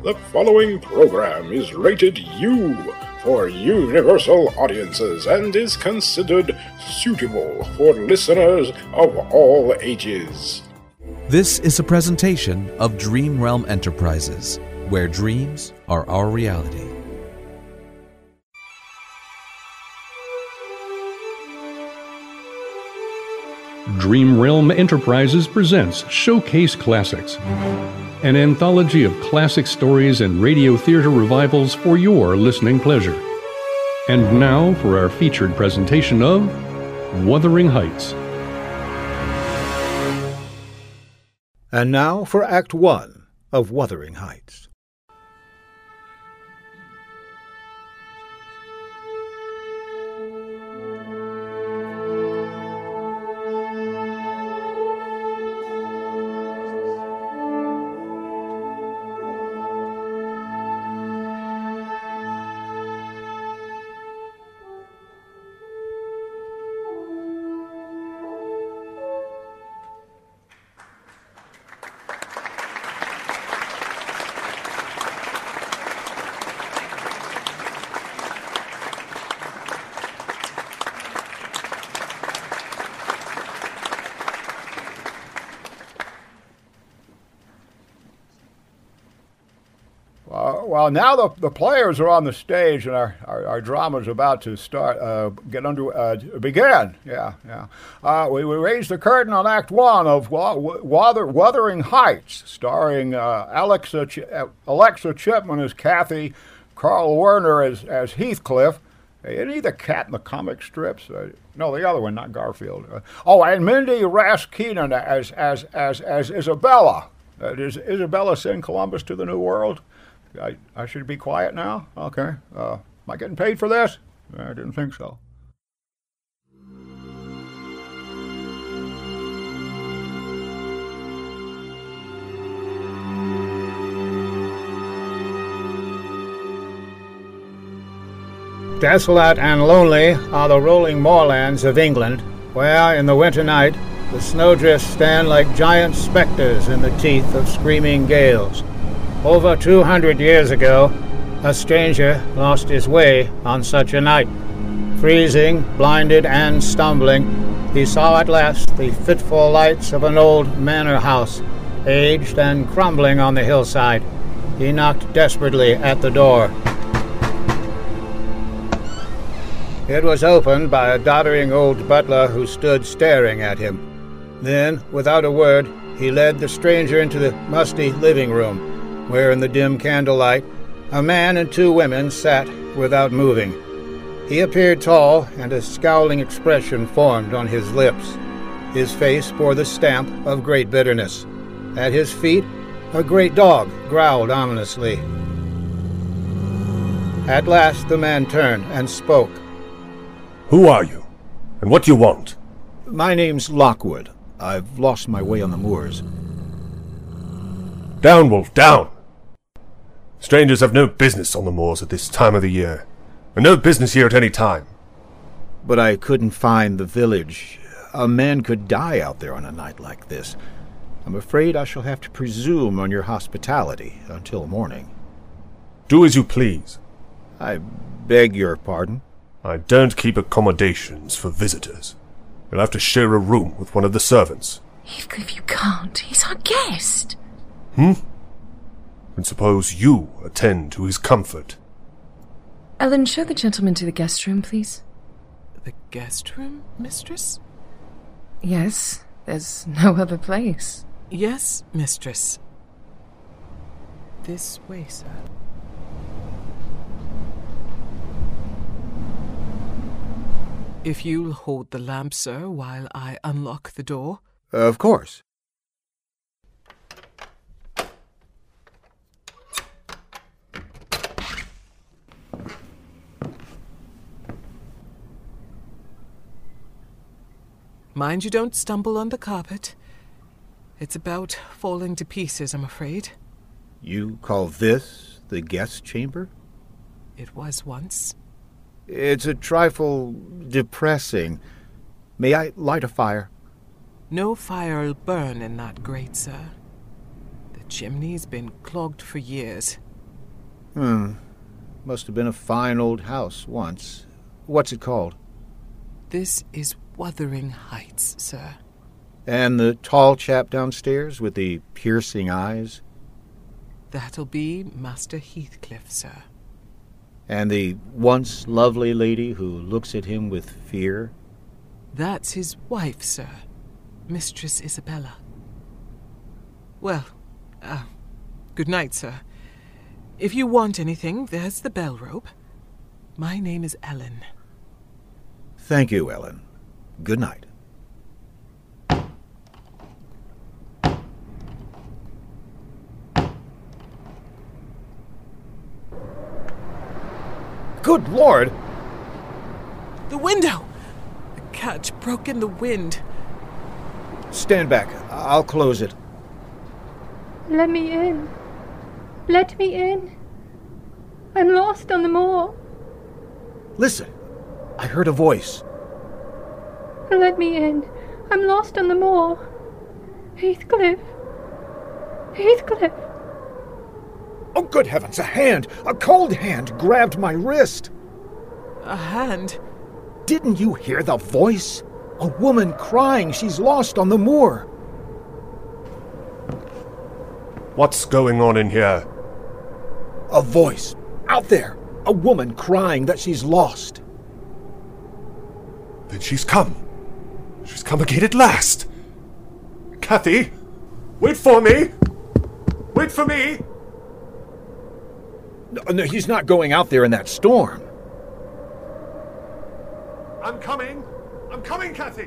The following program is rated U for universal audiences and is considered suitable for listeners of all ages. This is a presentation of Dream Realm Enterprises, where dreams are our reality. Dream Realm Enterprises presents Showcase Classics, an anthology of classic stories and radio theater revivals for your listening pleasure. And now for our featured presentation of Wuthering Heights. And now for Act 1 of Wuthering Heights. Well, now the players are on the stage, and our drama is about to start. Begin. We raised the curtain on Act 1 of Wuthering Heights, starring Alexa Chipman as Kathy, Carl Werner as Heathcliff. Isn't he the cat in the comic strips? No, the other one, not Garfield. And Mindy Raskinen as Isabella. Is Isabella send Columbus to the New World? I should be quiet now? Okay. Am I getting paid for this? I didn't think so. Desolate and lonely are the rolling moorlands of England, where, in the winter night, the snowdrifts stand like giant spectres in the teeth of screaming gales. Over 200 years ago, a stranger lost his way on such a night. Freezing, blinded, and stumbling, he saw at last the fitful lights of an old manor house, aged and crumbling on the hillside. He knocked desperately at the door. It was opened by a doddering old butler who stood staring at him. Then, without a word, he led the stranger into the musty living room, where in the dim candlelight a man and two women sat without moving. He appeared tall, and a scowling expression formed on his lips. His face bore the stamp of great bitterness. At his feet, a great dog growled ominously. At last the man turned and spoke. Who are you? And what do you want? My name's Lockwood. I've lost my way on the moors. Down, Wolf, down! Strangers have no business on the moors at this time of the year, and no business here at any time. But I couldn't find the village. A man could die out there on a night like this. I'm afraid I shall have to presume on your hospitality until morning. Do as you please. I beg your pardon? I don't keep accommodations for visitors. You'll have to share a room with one of the servants. Heathcliff, you can't. He's our guest. And suppose you attend to his comfort. Ellen, show the gentleman to the guest room, please. The guest room, mistress? Yes, there's no other place. Yes, mistress. This way, sir. If you'll hold the lamp, sir, while I unlock the door. Of course. Mind you don't stumble on the carpet. It's about falling to pieces, I'm afraid. You call this the guest chamber? It was once. It's a trifle depressing. May I light a fire? No fire'll burn in that grate, sir. The chimney's been clogged for years. Must have been a fine old house once. What's it called? This is Wuthering Heights, sir. And the tall chap downstairs with the piercing eyes? That'll be Master Heathcliff, sir. And the once lovely lady who looks at him with fear? That's his wife, sir. Mistress Isabella. Well, good night, sir. If you want anything, there's the bell rope. My name is Ellen. Thank you, Ellen. Good night. Good Lord! The window! The catch broke in the wind. Stand back. I'll close it. Let me in. Let me in. I'm lost on the moor. Listen. I heard a voice. Let me in. I'm lost on the moor. Heathcliff. Heathcliff. Oh, good heavens, a hand! A cold hand grabbed my wrist! A hand? Didn't you hear the voice? A woman crying she's lost on the moor. What's going on in here? A voice. Out there. A woman crying that she's lost. Then she's come. She's come again at last. Kathy, wait for me! Wait for me! No, he's not going out there in that storm. I'm coming! I'm coming, Kathy!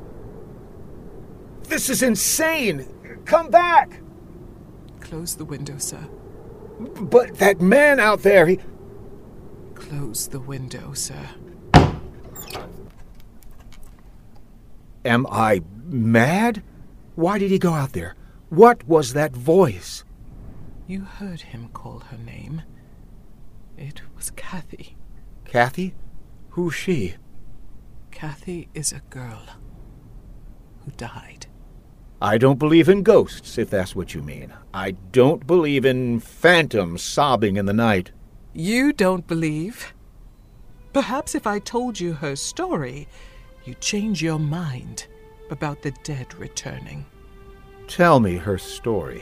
This is insane! Come back! Close the window, sir. But that man out there, he... Close the window, sir. Am I mad? Why did he go out there? What was that voice? You heard him call her name. It was Kathy. Kathy? Who's she? Kathy is a girl who died. I don't believe in ghosts, if that's what you mean. I don't believe in phantoms sobbing in the night. You don't believe? Perhaps if I told you her story, you'd change your mind about the dead returning. Tell me her story.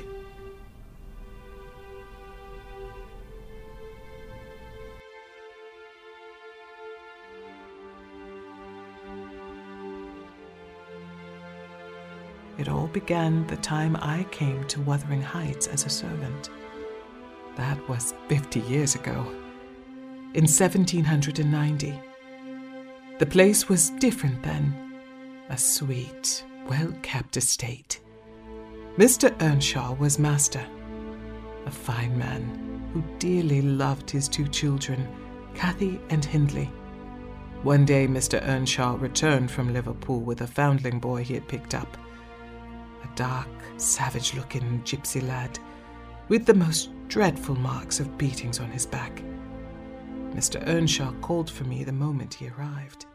It all began the time I came to Wuthering Heights as a servant. That was 50 years ago, in 1790. The place was different then, a sweet, well-kept estate. Mr. Earnshaw was master, a fine man who dearly loved his two children, Kathy and Hindley. One day Mr. Earnshaw returned from Liverpool with a foundling boy he had picked up. A dark, savage-looking gypsy lad with the most dreadful marks of beatings on his back. Mr. Earnshaw called for me the moment he arrived.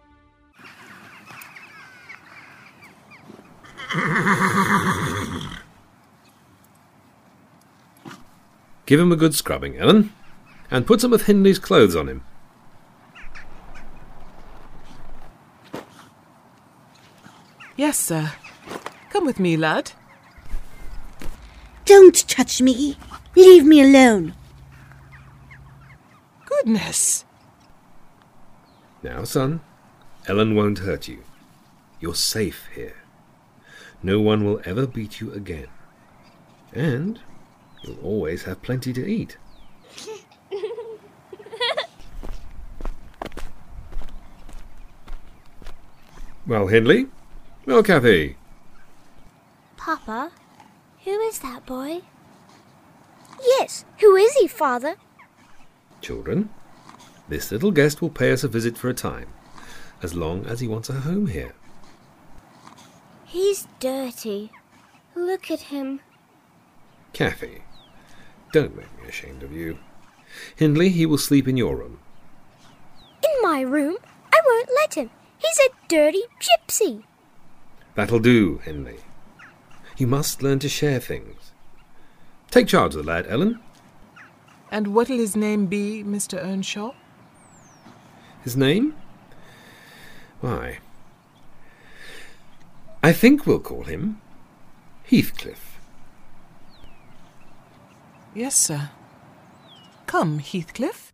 Give him a good scrubbing, Ellen, and put some of Hindley's clothes on him. Yes, sir. Come with me, lad. Don't touch me. Leave me alone. Goodness. Now, son, Ellen won't hurt you. You're safe here. No one will ever beat you again. And you'll always have plenty to eat. Well, Hindley? Well, Kathy? Papa, who is that boy? Yes, who is he, Father? Children, this little guest will pay us a visit for a time, as long as he wants a home here. He's dirty. Look at him. Kathy, don't make me ashamed of you. Hindley, he will sleep in your room. In my room? I won't let him. He's a dirty gypsy. That'll do, Hindley. You must learn to share things. Take charge of the lad, Ellen. And what'll his name be, Mr. Earnshaw? His name? Why, I think we'll call him Heathcliff. Yes, sir. Come, Heathcliff.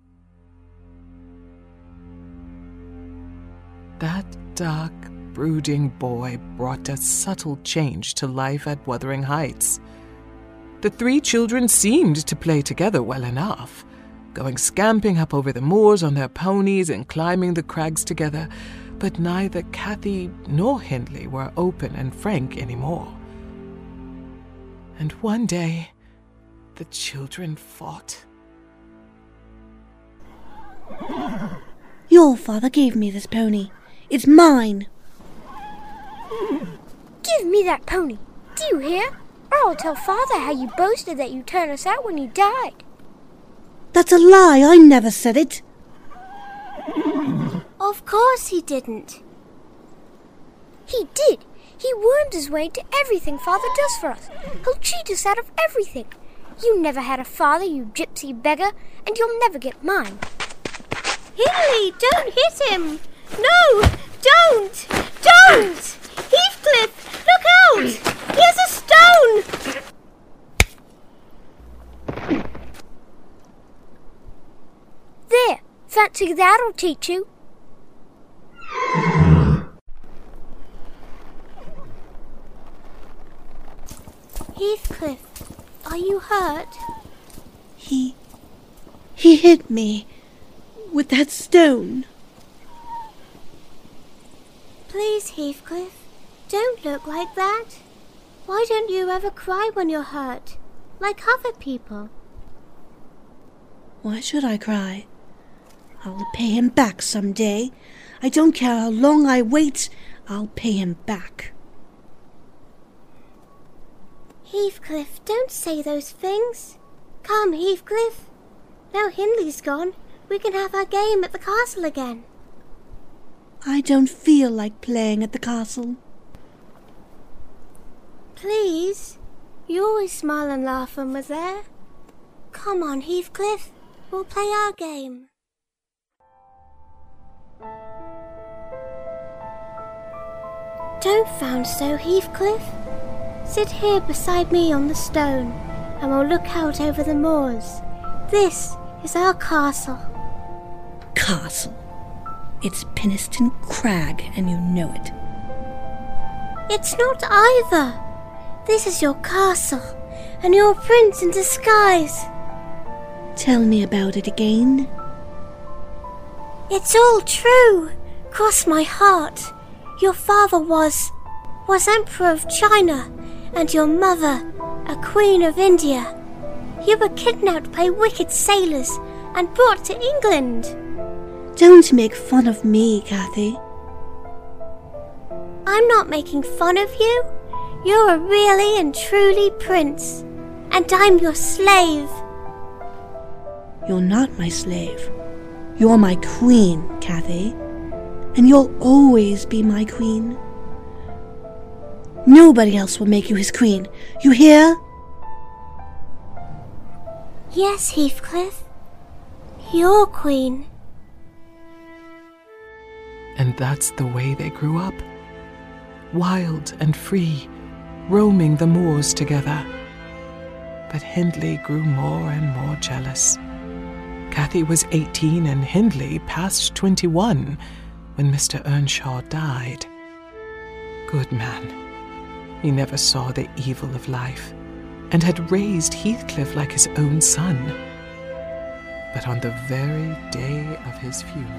That dark, brooding boy brought a subtle change to life at Wuthering Heights. The three children seemed to play together well enough, going scamping up over the moors on their ponies and climbing the crags together, but neither Cathy nor Hindley were open and frank anymore. And one day, the children fought. Your father gave me this pony. It's mine. Give me that pony. Do you hear? Or I'll tell Father how you boasted that you turned us out when you died. That's a lie. I never said it. Of course he didn't. He did. He wormed his way into everything Father does for us. He'll cheat us out of everything. You never had a father, you gypsy beggar, and you'll never get mine. Hindley, don't hit him! No! Don't! Don't! Heathcliff, look out! He has a stone! There! Fancy that'll teach you. Heathcliff, are you hurt? He hit me with that stone. Please, Heathcliff, don't look like that. Why don't you ever cry when you're hurt, like other people? Why should I cry? I'll pay him back someday. I don't care how long I wait, I'll pay him back. Heathcliff, don't say those things. Come, Heathcliff. Now Hindley's gone, we can have our game at the castle again. I don't feel like playing at the castle. Please? You always smile and laugh when we're there. Come on, Heathcliff. We'll play our game. Don't frown so, Heathcliff. Sit here beside me on the stone, and we'll look out over the moors. This is our castle. Castle? It's Penistone Crag, and you know it. It's not either. This is your castle, and you're a prince in disguise. Tell me about it again. It's all true. Cross my heart. Your father was Emperor of China, and your mother, a Queen of India. You were kidnapped by wicked sailors and brought to England. Don't make fun of me, Cathy. I'm not making fun of you. You're a really and truly prince, and I'm your slave. You're not my slave. You're my queen, Cathy. And you'll always be my queen. Nobody else will make you his queen. You hear? Yes, Heathcliff. Your queen. And that's the way they grew up. Wild and free, roaming the moors together. But Hindley grew more and more jealous. Cathy was 18 and Hindley past 21 when Mr. Earnshaw died. Good man. He never saw the evil of life and had raised Heathcliff like his own son. But on the very day of his funeral,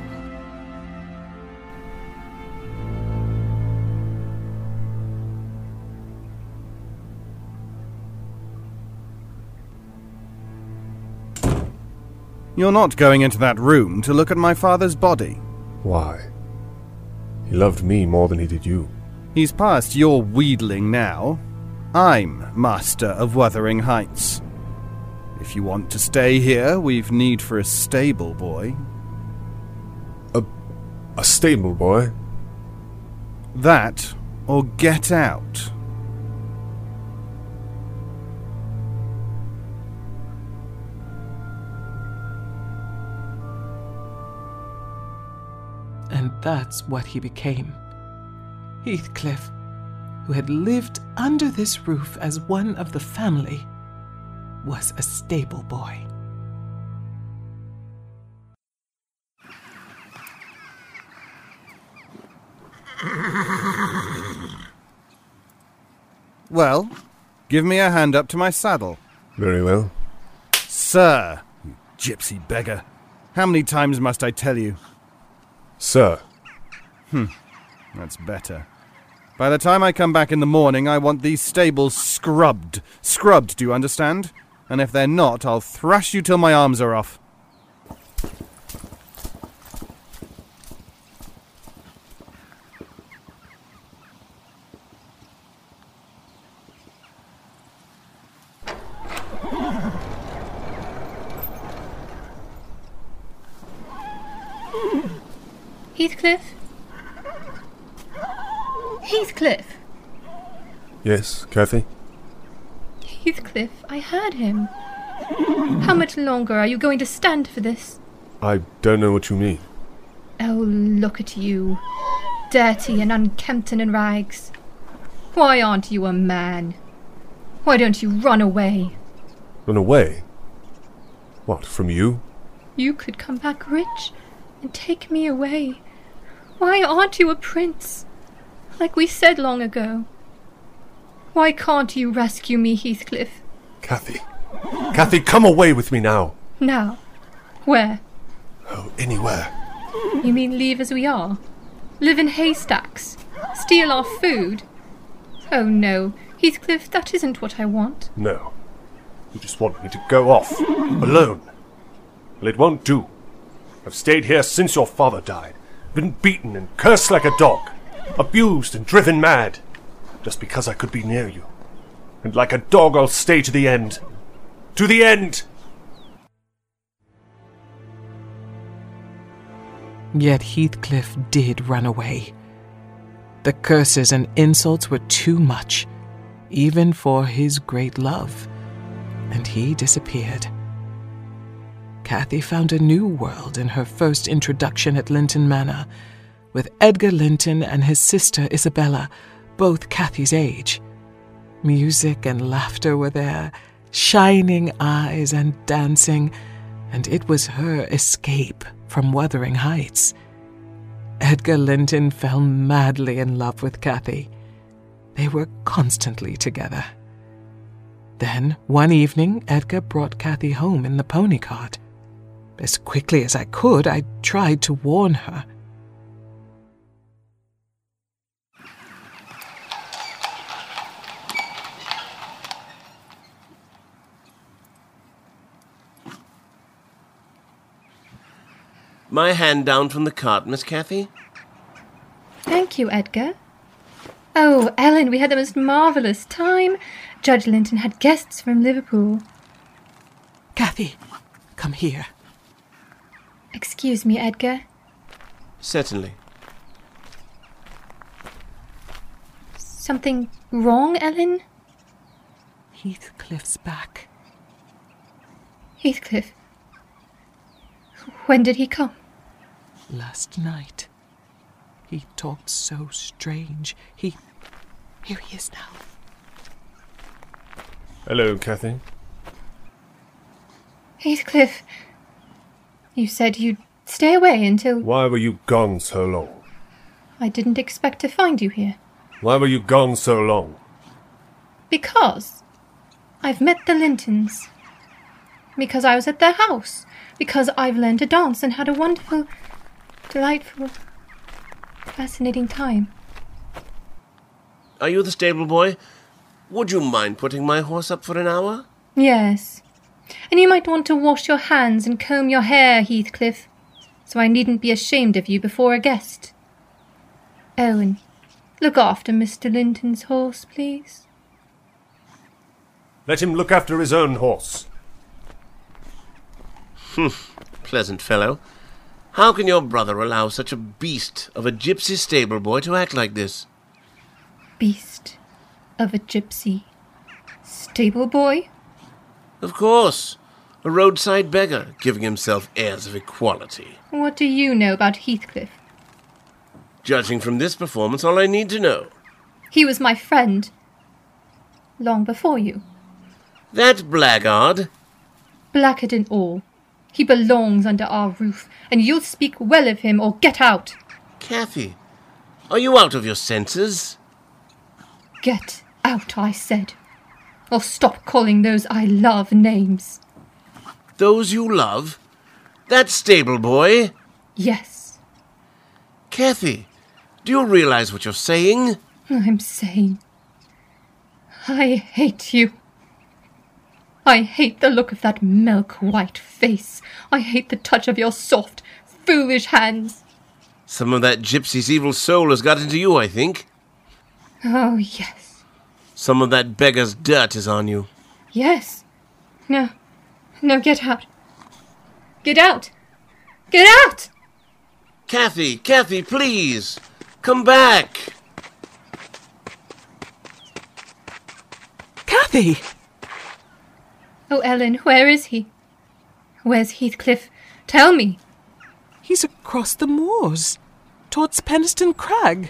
You're not going into that room to look at my father's body. Why? He loved me more than he did you. He's past your wheedling now. I'm master of Wuthering Heights. If you want to stay here, we've need for a stable boy. A stable boy? That, or get out. And that's what he became. Heathcliff, who had lived under this roof as one of the family, was a stable boy. Well, give me a hand up to my saddle. Very well. Sir, you gypsy beggar. How many times must I tell you? Sir. That's better. By the time I come back in the morning, I want these stables scrubbed. Scrubbed, do you understand? And if they're not, I'll thrash you till my arms are off. Heathcliff? Heathcliff! Yes, Kathy? Heathcliff, I heard him. How much longer are you going to stand for this? I don't know what you mean. Oh, look at you. Dirty and unkempt and in rags. Why aren't you a man? Why don't you run away? Run away? What, from you? You could come back rich and take me away. Why aren't you a prince? Like we said long ago. Why can't you rescue me, Heathcliff? Kathy. Kathy, come away with me now. Now? Where? Oh, anywhere. You mean leave as we are? Live in haystacks? Steal our food? Oh no, Heathcliff, that isn't what I want. No. You just want me to go off. Alone. Well, it won't do. I've stayed here since your father died. Been beaten and cursed like a dog. Abused and driven mad. Just because I could be near you. And like a dog, I'll stay to the end. To the end! Yet Heathcliff did run away. The curses and insults were too much, even for his great love, and he disappeared. Kathy found a new world in her first introduction at Linton Manor, with Edgar Linton and his sister Isabella, both Kathy's age. Music and laughter were there, shining eyes and dancing, and it was her escape from Wuthering Heights. Edgar Linton fell madly in love with Kathy. They were constantly together. Then, one evening, Edgar brought Kathy home in the pony cart. As quickly as I could, I tried to warn her. My hand down from the cart, Miss Kathy. Thank you, Edgar. Oh, Ellen, we had the most marvellous time. Judge Linton had guests from Liverpool. Kathy, come here. Excuse me, Edgar. Certainly. Something wrong, Ellen? Heathcliff's back. Heathcliff? When did he come? Last night. He talked so strange. Here he is now. Hello, Kathy. Heathcliff, you said you'd stay away until... Why were you gone so long? I didn't expect to find you here. Why were you gone so long? Because I've met the Lintons. Because I was at their house. Because I've learned to dance and had a wonderful, delightful, fascinating time. Are you the stable boy? Would you mind putting my horse up for an hour? Yes. And you might want to wash your hands and comb your hair, Heathcliff, so I needn't be ashamed of you before a guest. Oh, and look after Mr. Linton's horse, please. Let him look after his own horse. Pleasant fellow. How can your brother allow such a beast of a gypsy stable boy to act like this? Beast of a gypsy stable boy? Of course. A roadside beggar, giving himself airs of equality. What do you know about Heathcliff? Judging from this performance, all I need to know. He was my friend. Long before you. That blackguard? Blacker than all. He belongs under our roof, and you'll speak well of him or get out. Kathy, are you out of your senses? Get out, I said. Or stop calling those I love names. Those you love? That stable boy? Yes. Kathy, do you realize what you're saying? I'm saying I hate you. I hate the look of that milk-white face. I hate the touch of your soft, foolish hands. Some of that gypsy's evil soul has got into you, I think. Oh, yes. Some of that beggar's dirt is on you. Yes. No, get out. Get out! Get out! Kathy, please! Come back! Kathy! Oh, Ellen, where is he? Where's Heathcliff? Tell me. He's across the moors, towards Penistone Crag.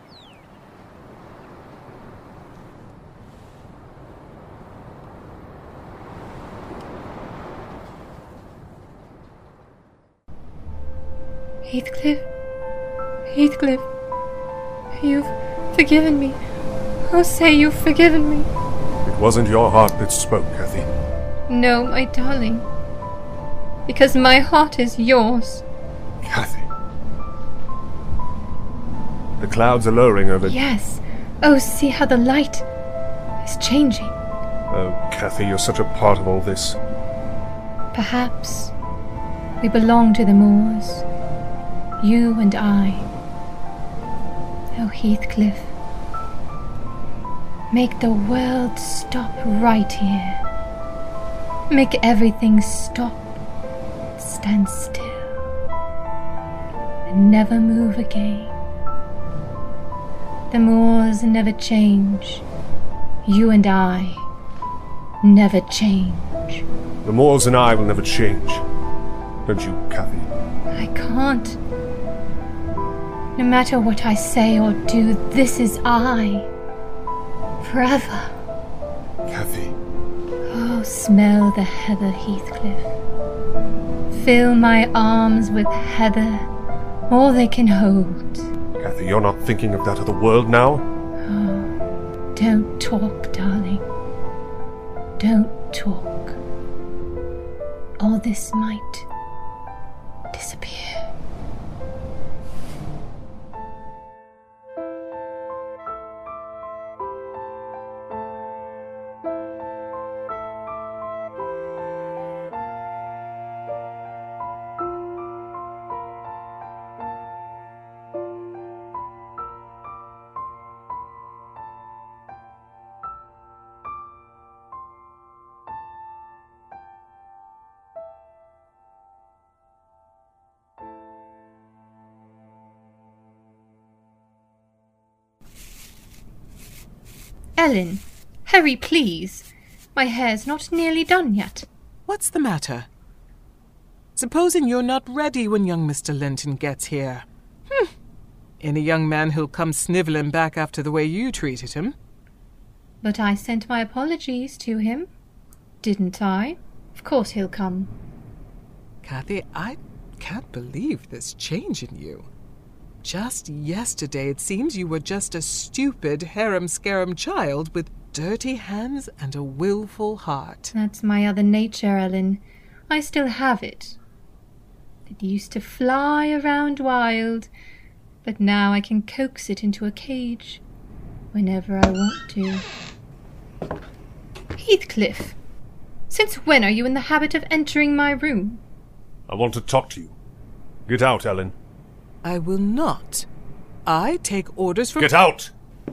Heathcliff, you've forgiven me. Oh, say you've forgiven me. It wasn't your heart that spoke, Kathy. No, my darling. Because my heart is yours. Kathy. The clouds are lowering over... Yes. Oh, see how the light is changing. Oh, Kathy, you're such a part of all this. Perhaps we belong to the moors. You and I. Oh, Heathcliff. Make the world stop right here. Make everything stop, stand still, and never move again. The moors never change. You and I never change. The moors and I will never change. Don't you, Kathy? I can't. No matter what I say or do, this is I. Forever. Kathy. Oh, smell the heather, Heathcliff. Fill my arms with heather, all they can hold. Kathy, you're not thinking of that other world now? Oh, don't talk, darling. Don't talk. All this might disappear. Ellen, hurry, please. My hair's not nearly done yet. What's the matter? Supposing you're not ready when young Mr. Linton gets here. Any young man who'll come snivelling back after the way you treated him. But I sent my apologies to him, didn't I? Of course he'll come. Kathy, I can't believe this change in you. Just yesterday it seems you were just a stupid harum-scarum child with dirty hands and a willful heart. That's my other nature, Ellen. I still have it. It used to fly around wild, but now I can coax it into a cage whenever I want to. Heathcliff, since when are you in the habit of entering my room? I want to talk to you. Get out, Ellen. I will not. I take orders from... Get out!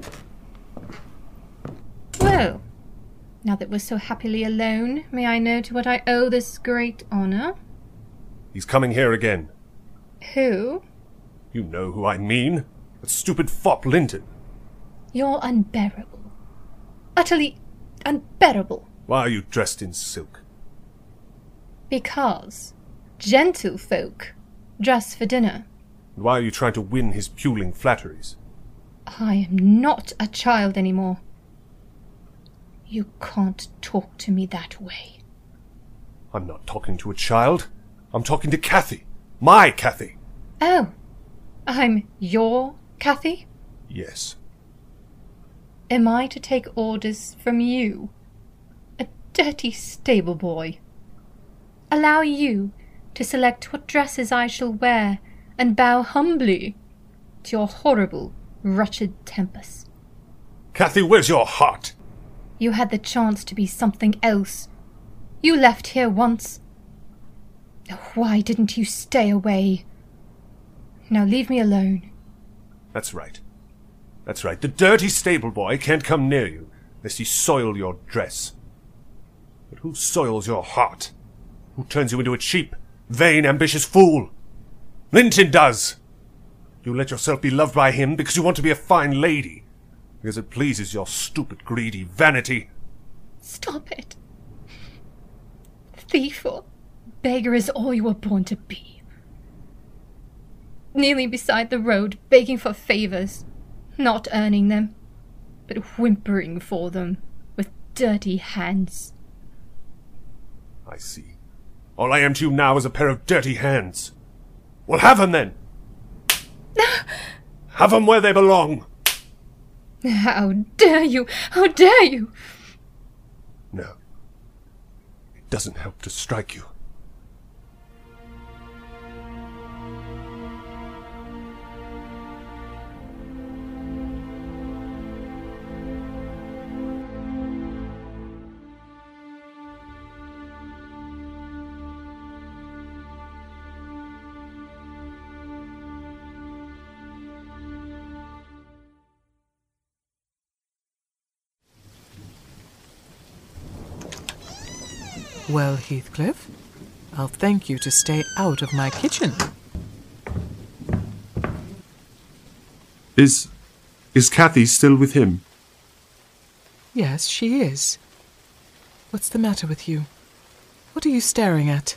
Well, now that we're so happily alone, may I know to what I owe this great honour? He's coming here again. Who? You know who I mean. That stupid fop Linton. You're unbearable. Utterly unbearable. Why are you dressed in silk? Because gentlefolk dress for dinner. And why are you trying to win his puling flatteries? I am not a child anymore. You can't talk to me that way. I'm not talking to a child. I'm talking to Cathy. My Cathy. Oh, I'm your Cathy? Yes. Am I to take orders from you? A dirty stable boy. Allow you to select what dresses I shall wear and bow humbly to your horrible, wretched tempers. Cathy, where's your heart? You had the chance to be something else. You left here once. Why didn't you stay away? Now leave me alone. That's right. That's right. The dirty stable boy can't come near you, lest he soil your dress. But who soils your heart? Who turns you into a cheap, vain, ambitious fool? Linton does! You let yourself be loved by him because you want to be a fine lady, because it pleases your stupid, greedy vanity. Stop it. Thief or beggar is all you were born to be. Kneeling beside the road, begging for favours, not earning them, but whimpering for them with dirty hands. I see. All I am to you now is a pair of dirty hands. Well, have them then. Have them where they belong. How dare you? How dare you? No. It doesn't help to strike you. Well, Heathcliff, I'll thank you to stay out of my kitchen. Is Cathy still with him? Yes, she is. What's the matter with you? What are you staring at?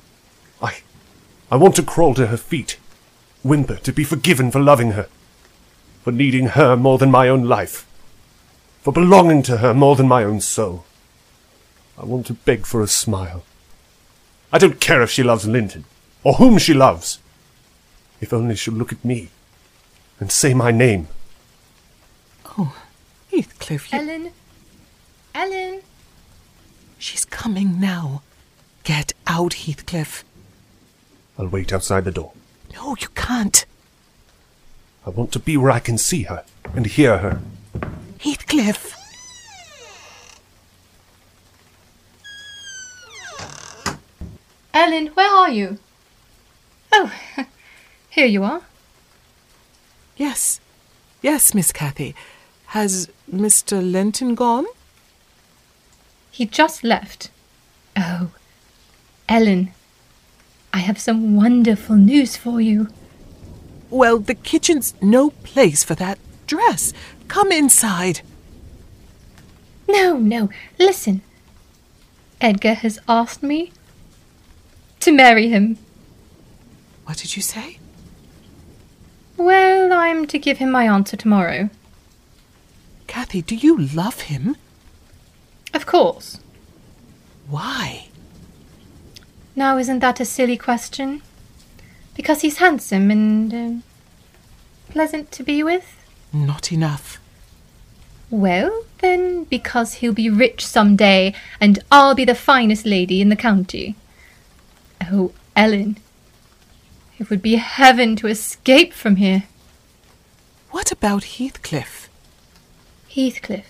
I want to crawl to her feet, whimper to be forgiven for loving her, for needing her more than my own life, for belonging to her more than my own soul. I want to beg for a smile. I don't care if she loves Linton, or whom she loves. If only she'll look at me and say my name. Oh, Heathcliff, you... Ellen? Ellen? She's coming now. Get out, Heathcliff. I'll wait outside the door. No, you can't. I want to be where I can see her and hear her. Heathcliff! Ellen, where are you? Oh, here you are. Yes, Miss Cathy. Has Mr. Linton gone? He just left. Oh, Ellen, I have some wonderful news for you. Well, the kitchen's no place for that dress. Come inside. No, listen. Edgar has asked me to marry him. What did you say? Well, I'm to give him my answer tomorrow. Cathy, do you love him? Of course. Why? Now, isn't that a silly question? Because he's handsome and pleasant to be with? Not enough. Well, then, because he'll be rich some day, and I'll be the finest lady in the county. Oh, Ellen, it would be heaven to escape from here. What about Heathcliff? Heathcliff.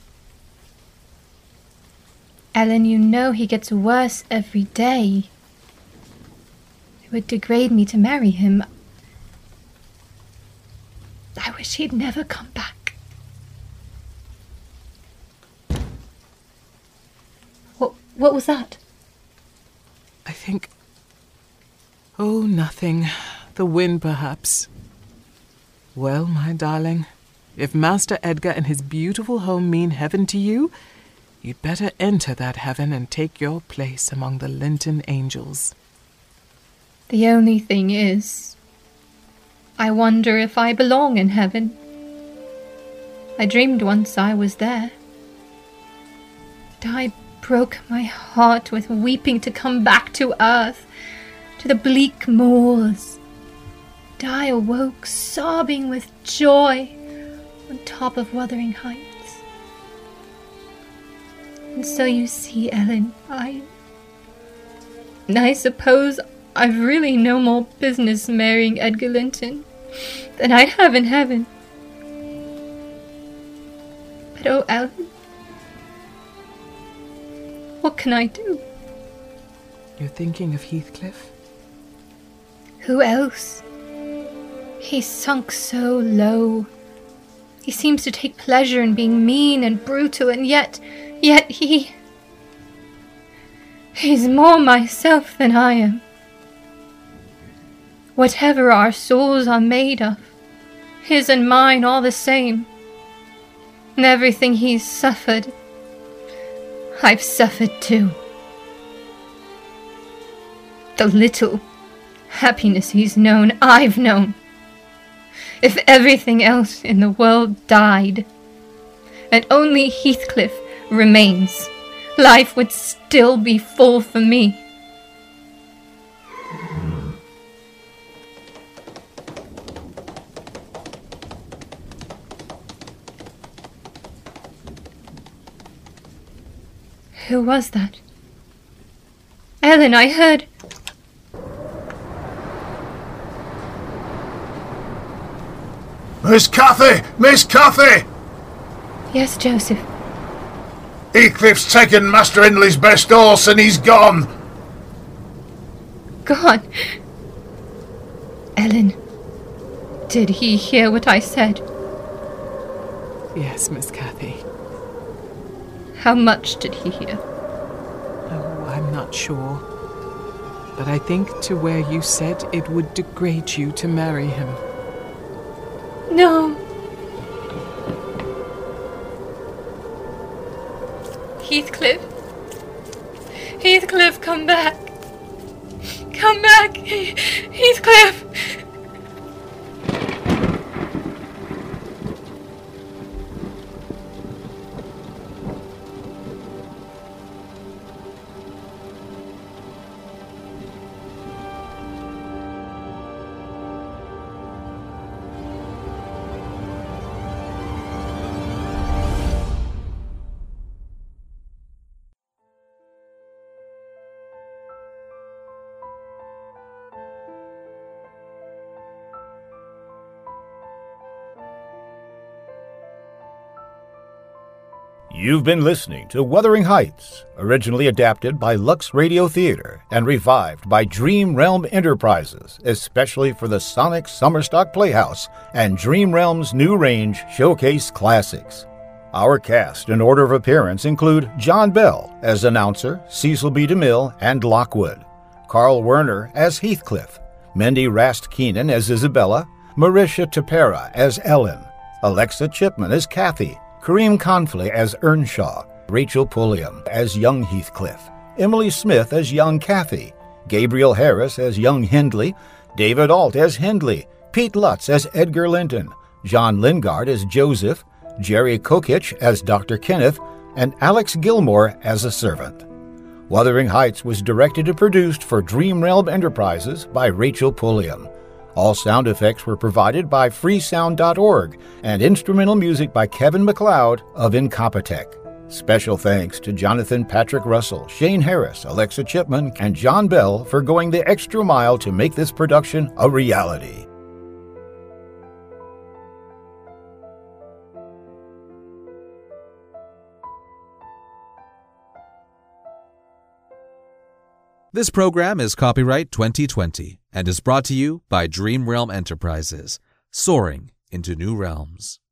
Ellen, you know he gets worse every day. It would degrade me to marry him. I wish he'd never come back. What was that? I think... Oh, nothing. The wind, perhaps. Well, my darling, if Master Edgar and his beautiful home mean heaven to you, you'd better enter that heaven and take your place among the Linton angels. The only thing is, I wonder if I belong in heaven. I dreamed once I was there. But I broke my heart with weeping to come back to earth, to the bleak moors. And I awoke sobbing with joy on top of Wuthering Heights. And so you see, Ellen, I suppose I've really no more business marrying Edgar Linton than I have in heaven. But oh, Ellen, what can I do? You're thinking of Heathcliff? Who else? He's sunk so low. He seems to take pleasure in being mean and brutal, and yet he's more myself than I am. Whatever our souls are made of, his and mine all the same. And everything he's suffered, I've suffered too. The little happiness he's known, I've known. If everything else in the world died, and only Heathcliff remains, life would still be full for me. Who was that? Ellen, I heard... Miss Cathy! Miss Cathy! Yes, Joseph. Heathcliff's taken Master Hindley's best horse and he's gone. Gone? Ellen, did he hear what I said? Yes, Miss Cathy. How much did he hear? Oh, I'm not sure. But I think to where you said it would degrade you to marry him. No. Heathcliff. Heathcliff, come back. Come back, Heathcliff. You've been listening to Wuthering Heights, originally adapted by Lux Radio Theater and revived by Dream Realm Enterprises, especially for the Sonic Summerstock Playhouse and Dream Realm's new range Showcase Classics. Our cast and order of appearance include John Bell as announcer, Cecil B. DeMille and Lockwood, Carl Werner as Heathcliff, Mindy Rast-Keenan as Isabella, Marisha Tepera as Ellen, Alexa Chipman as Cathy, Kareem Confley as Earnshaw, Rachel Pulliam as young Heathcliff, Emily Smith as young Cathy, Gabriel Harris as young Hindley, David Alt as Hindley, Pete Lutz as Edgar Linton, John Lingard as Joseph, Jerry Kokich as Dr. Kenneth, and Alex Gilmore as a servant. Wuthering Heights was directed and produced for Dream Realm Enterprises by Rachel Pulliam. All sound effects were provided by freesound.org and instrumental music by Kevin MacLeod of Incompetech. Special thanks to Jonathan Patrick Russell, Shane Harris, Alexa Chipman, and John Bell for going the extra mile to make this production a reality. This program is copyright 2020 and is brought to you by Dream Realm Enterprises, soaring into new realms.